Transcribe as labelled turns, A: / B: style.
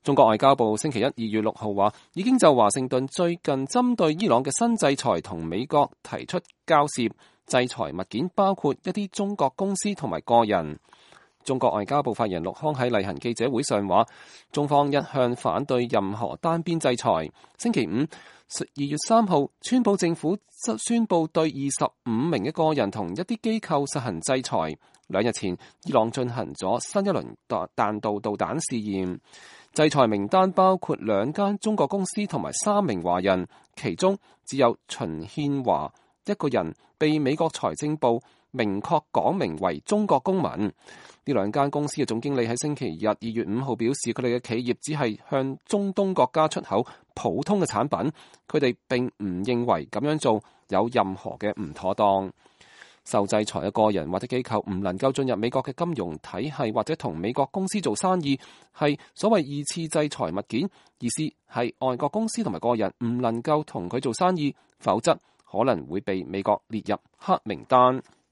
A: 中國外交部星期一2月6號話，已經就華盛頓最近針對伊朗嘅新制裁同美國提出交涉，制裁物件包括一啲中國公司同埋個人。中國外交部發言人陸康喺例行記者會上話，中方一向反對任何單邊制裁。星期5 2月3號，川普政府宣布對25名嘅個人同一啲機構實行制裁。2日前，伊朗進行咗新一輪彈道導彈試驗。制裁名單包括2間中國公司同埋3名華人，其中只有秦憲華一個人被美國財政部明確講明為中國公民。呢2間公司嘅總經理喺星期日2月5號表示，佢哋嘅企業只係向中東國家出口普通嘅產品，佢哋並唔認為咁樣做有任何嘅唔妥當。受制裁嘅個人或者機構唔能夠進入美國嘅金融體系或者同美國公司做生意，係所謂2次制裁物件，意思係外國公司同埋個人唔能夠同佢做生意，否則可能會被美國列入黑名單。